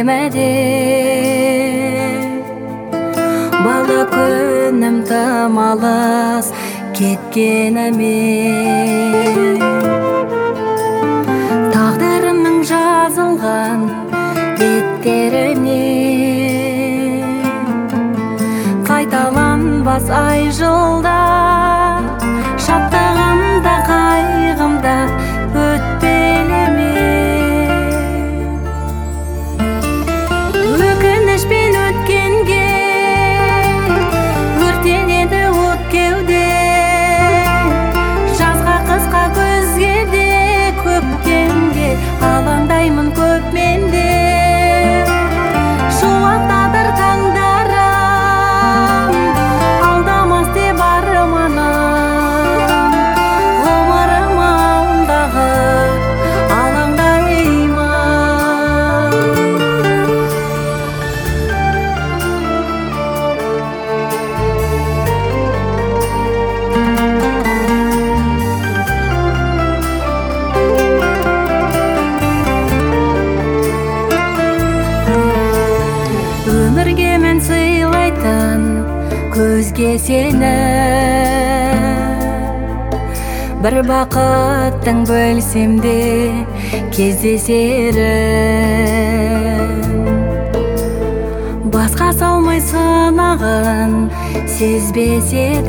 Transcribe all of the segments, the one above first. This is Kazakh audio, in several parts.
демеде. Бала күнім тым алыс кеткеніме, тағдырымның жазылған беттеріне қайталанбас ай жылдар, шаттығымда қайғымда өтпелеме. Өкінішпен өткенге өртенеді от кеуде, жазға қысқа көзге де көктемге алаңдаймын көп менде. Шуақтадыр таңдарым, алдамас деп арманым, ғұмырым алдағы алаңдаймын. Өмірге мен сыйлайтын көзге сені, бір бақыттың бөлсем де кездесерін. Басқа салмай сынағын сезбес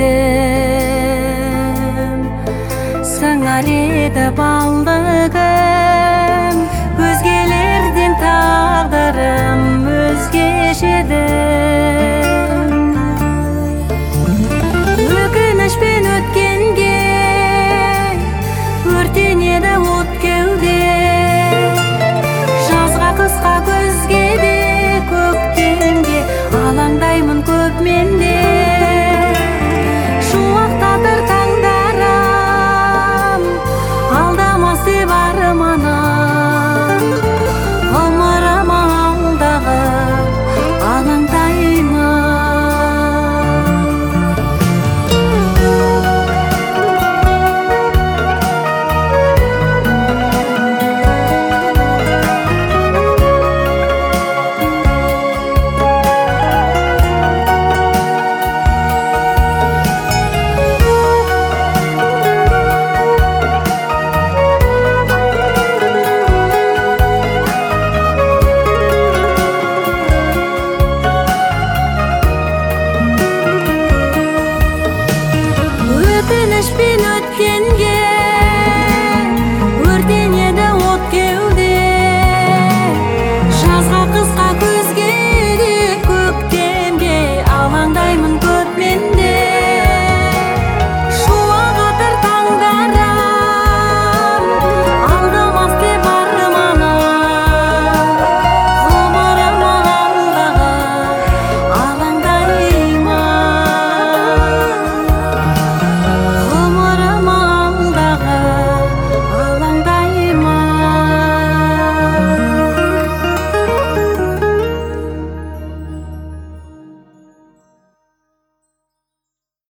едім, сыңар еді балдығым, өзгелерден тағдырым өзгешеді. Өкінішпен өткенге өртенеді от кеуде, жазға қысқа көзге де көктемге алаңдаймын көп мен.